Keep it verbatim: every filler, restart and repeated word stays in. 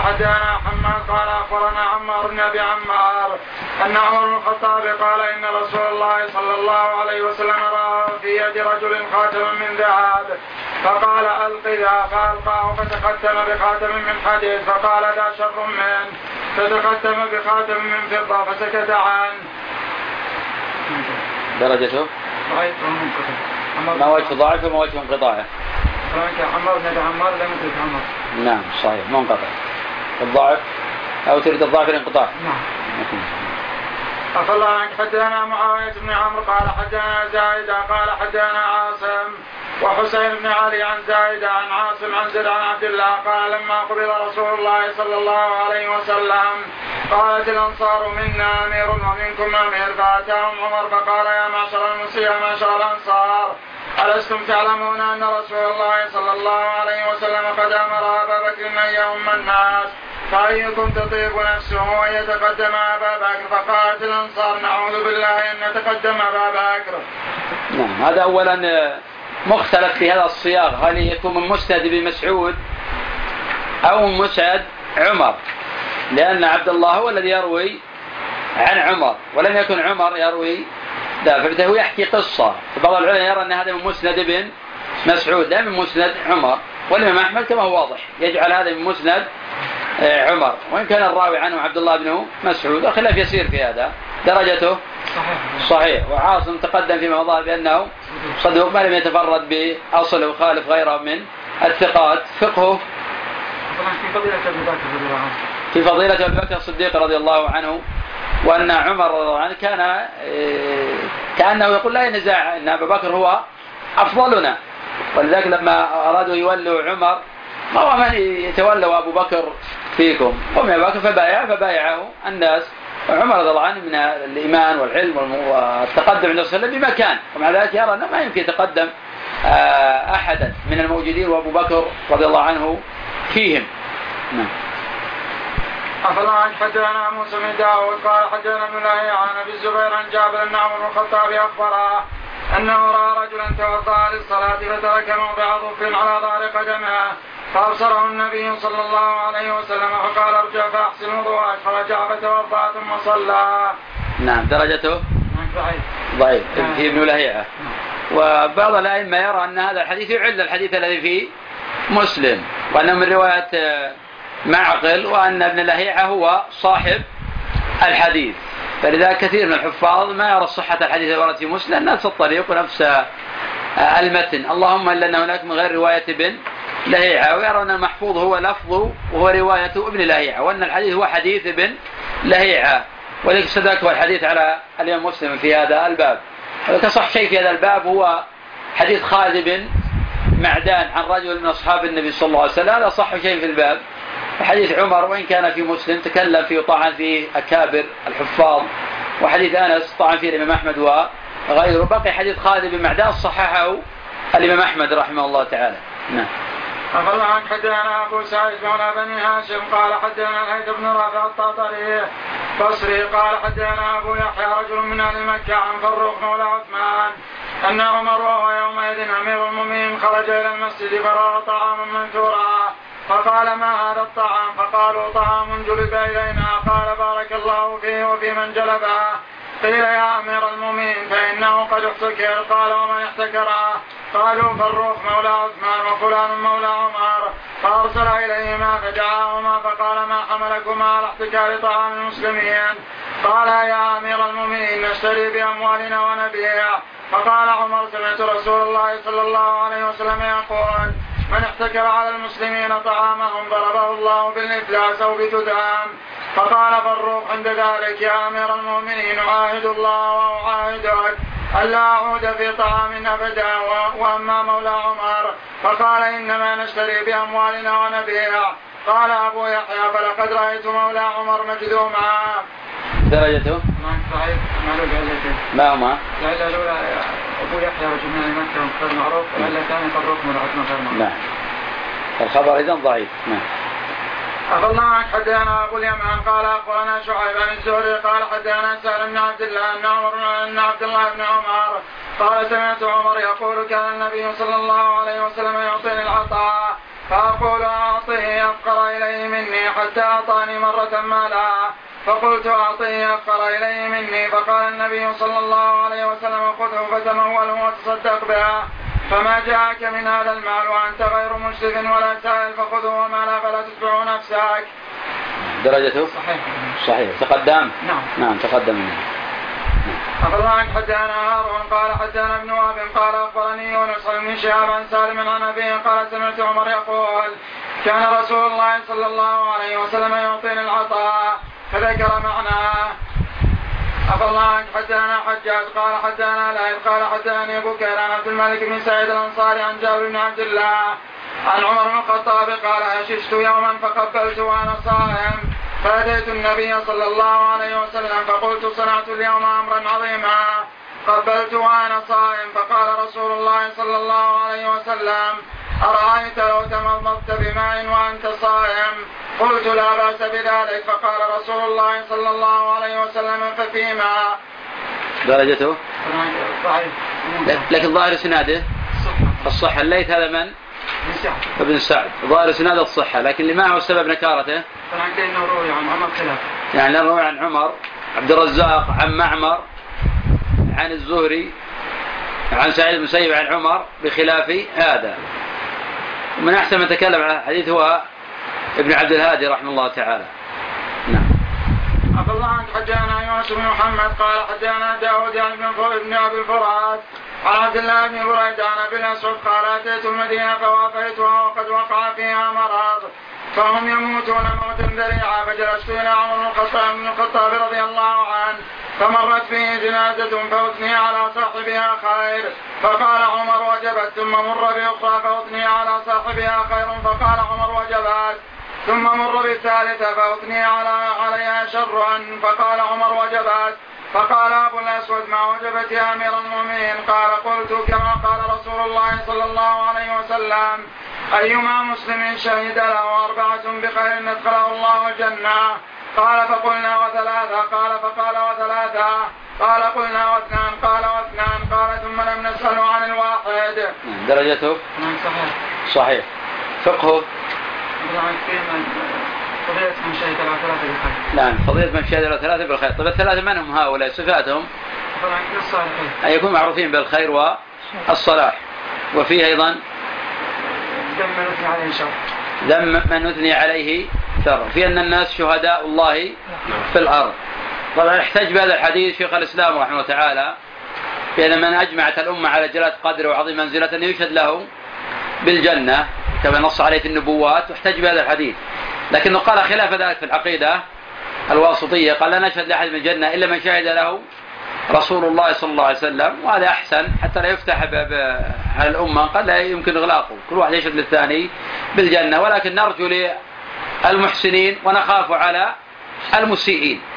حدثنا حماد قال اخبرنا عمار بن ابي عمار ان عمر بن الخطاب قال ان رسول الله صلى الله عليه وسلم راى في يد رجل خاتما من ذهب فقال الق ذا فالقاه فتختم بخاتم من حديد فقال ذا شر منه فتختم بخاتم من فضه فسكت عنه. درجته ما وجه ضعف وما وجه انقطاعه؟ عمار بن ابي عمار لم يدرك عمر. نعم صحيح منقطع. الضعف أو تريد الضعف الانقطاع؟ نعم. أخبرنا عنك حدثنا معاوية بن عمرو قال حدثنا زايدة قال حدثنا عاصم وحسين بن علي عن زايدة عن عاصم عن زيد عن عبد الله قال لما قبل رسول الله صلى الله عليه وسلم قالت الأنصار منا أمير ومنكم أمير فأتاهم عمر فقال يا معشر المسلمين يا معشر الأنصار ألستم تعلمون أن رسول الله صلى الله عليه وسلم قد أمر أبا بكر أن يؤم الناس فأيكم تطيب نفسه وأن يتقدم أبا بكر فقالت الأنصار نعوذ بالله أن نتقدم أبا بكر. نعم هذا أولا مختلف في هذا الصياغ هل يكون من مسند بن مسعود أو من مسند عمر لأن عبد الله هو الذي يروي عن عمر ولم يكن عمر يروي لا فبته يحكي قصة بعض العلماء يرى أن هذا من مسند بن مسعود لا من مسند عمر والإمام أحمد كما هو واضح يجعل هذا من مسند عمر وإن كان الراوي عنه عبد الله بن مسعود وخلاف يسير في هذا درجته صحيح, صحيح. وعاصم تقدم فيما مضى بأنه صدوق ما لم يتفرد بأصل وخالف غيره من الثقات فقهه في فضيلة أبي بكر الصديق رضي الله عنه وأن عمر رضي الله عنه كان كأنه يقول لا ينزع أن أبا بكر هو أفضلنا ولذلك لما أرادوا يولوا عمر ما هو من يتولوا أبو بكر فيكم قم يا بكر فبايع فبايعه الناس وعمر رضي الله عنه من الإيمان والعلم والتقدم عند رسول الله بمكان ومع ذلك يرى أنه ما يمكن يتقدم أحدا من الموجودين وأبو بكر رضي الله عنه فيهم. نعم. أخبرنا عن حدثنا موسى بن داود قال حدثنا ابن لهيعة عن أبي الزبير عن جابر أن عمر بن الخطاب أخبره أنه رأى رجلا توضأ للصلاة فترك موضع ظف على ظهر قدمه فأبصره النبي صلى الله عليه وسلم فقال ارجع فأحسن وضوءك فرجع فتوضأ ثم صلى. نعم درجته ضعيف ضعيف في ابن لهيعة وبعض الأئمة يرى أن هذا الحديث يعل الحديث الذي فيه مسلم وأنه من رواية معقل وأن ابن لهيعة هو صاحب الحديث فلذلك كثير من الحفاظ ما يرى صحة الحديث الورد في مسلم نفس الطريق ونفس المتن اللهم إلا أن هناك من غير رواية ابن لهيعة ويرى أن المحفوظ هو لفظه وهو رواية ابن لهيعة وأن الحديث هو حديث ابن لهيعة ولذلك استدرك الحديث على الإمام مسلم في هذا الباب وكصح شيء في هذا الباب هو حديث خالد بن معدان عن رجل من أصحاب النبي صلى الله عليه وسلم هذا صح شيء في الباب. حديث عمر وإن كان في مسلم تكلم فيه طعن فيه أكابر الحفاظ وحديث أنس طعن فيه الإمام أحمد وغيره بقي حديث خالد بن معدان صححه الإمام أحمد رحمه الله تعالى. نعم. أخبرنا عن حدثنا أبو سعيد مولى بني هاشم قال حدثنا الهيثم بن رافع الطاطري بصري قال حدثنا أبو يحيى رجل من أهل مكة عن فروخ مولى عثمان أن عمر وهو يومئذ أمير المؤمنين خرج إلى المسجد فرأى طعاما منثورا فقال ما هذا الطعام فقالوا طعام جلب إلينا قال بارك الله فيه وفي من جلبه قيل يا أمير المؤمنين فإنه قد احتكر قال ومن احتكره قالوا فروخ مولى عثمان وفلان مولى عمر فأرسل إليهما فدعاهما فقال ما حملكما على احتكار طعام المسلمين قال يا أمير المؤمنين نشتري بأموالنا ونبيع فقال عمر سمعت رسول الله صلى الله عليه وسلم يقول من احتكر على المسلمين طعامهم ضربه الله بالإفلاس أو بتدام فقال فروخ عند ذلك يا أمير المؤمنين أعاهد الله وأعاهدك ألا أعود في طعام أبدا وأما مولى عمر فقال إنما نشتري بأموالنا ونبيع قال أبو يحيى فلقد رأيت مولى عمر مجذوما. درجته صحيح ما هما لا الأولى أبو يحيى رجل من مكة غير معروف ولا ثاني فروخ مولى عثمان غير معروف. نعم الخبر إذن ضعيف. نعم. أخبرنا عنك حدثنا أبو اليمان قال أخبرنا شعيب عن الزهري قال حدثنا سالم بن عبد الله أن عمر أن عبد الله بن عمر قال سمعت عمر يقول كان النبي صلى الله عليه وسلم يعطيني العطاء فأقول أعطيه أفقر إليه مني حتى أعطاني مرة مالا فقلت أعطيه أفقر إليه مني فقال النبي صلى الله عليه وسلم خذه فتموله وتصدق بها فما جاءك من هذا المال وأنت غير مشرف ولا سائل فخذه وما لا فلا تتبع نفسك. درجته صحيح صحيح تقدم نعم نعم تقدم. أخبرنا عن حدانا هارون قال حدانا ابن وهب قال أخبرني يونس بن شهاب عن سالم عن أبيه قال سمعت عمر يقول كان رسول الله صلى الله عليه وسلم يعطيني العطاء فذكر معناه. أخبرنا عن حدانا حجاج قال حدانا لائث قال حداني أبو كير عن عبد الملك بن سعيد الأنصاري عن جابر بن عبد الله عن عمر بن الخطاب قال هششت يوما فقبلت وأنا صائم فأتيت النبي صلى الله عليه وسلم فقلت صنعت اليوم أمرا عظيما قبلت وأنا صائم فقال رسول الله صلى الله عليه وسلم أرأيت لو تمضمضت بماء وأنت صائم قلت لا بأس بذلك فقال رسول الله صلى الله عليه وسلم ففيما. درجته لكن ظاهر سناده الصحة. الليث هذا من؟ ابن سعد. ظاهر سناده الصحة لكن اللي معه السبب نكارته يعني روي عن عمر عبد الرزاق عن معمر عن الزهري عن سعيد بن المسيب عن عمر بخلاف هذا. من أحسن من تكلم عن الحديث هو ابن عبد الهادي رحمه الله تعالى. نعم. عبد الله عنك حدانا يونس بن محمد قال حدانا داود يعني ابن أبي الفرات عن عبد الله بن بريدة عن أبي الأسود قال أتيت المدينة فوافيتها وقد وقع فيها مرض فهم يموتون موتا ذريعا فجلست إلى عمر بن الخطاب رضي الله عنه فمرت فيه جنازة فأثني على صاحبها خير فقال عمر وجبت ثم مر بأخرى فأثني على صاحبها خير فقال عمر وجبت ثم مر بالثالثة فأثني على عليها شرا فقال عمر وجبت فقال أبو الأسود ما وجبت يا أمير المؤمنين قال قلت كما قال رسول الله صلى الله عليه وسلم أيما مسلم شهد له أربعة بخير ادخله الله الجنة قال فقلنا وثلاثة قال فقال وثلاثة قال قلنا واثنان قال واثنان قال ثم لم نسأل عن الواحد. درجته صحيح صحيح. فقهه فضيلة من شهد له ثلاثة بالخير. نعم فضيلة من شهد له ثلاثة بالخير. طيب الثلاثة من هم هؤلاء صفاتهم؟ أن يكونوا معروفين بالخير والصلاح وفيه أيضا ذم من أثني عليه شر ذم من أثني عليه شر في أن الناس شهداء الله في الأرض. طبعا احتج بهذا الحديث شيخ الإسلام رحمه الله تعالى بأن من أجمعت الأمة على جلالة قدره وعظيم منزلة أن يشهد له بالجنة كما نص عليه في النبوات واحتج بهذا الحديث لكنه قال خلاف ذلك في العقيدة الواسطية قال لا نشهد لأحد من الجنة إلا من شهد له رسول الله صلى الله عليه وسلم وهذا أحسن حتى لا يفتح على الأمة قال لا يمكن إغلاقه كل واحد يشهد للثاني بالجنة ولكن نرجو للمحسنين ونخاف على المسيئين.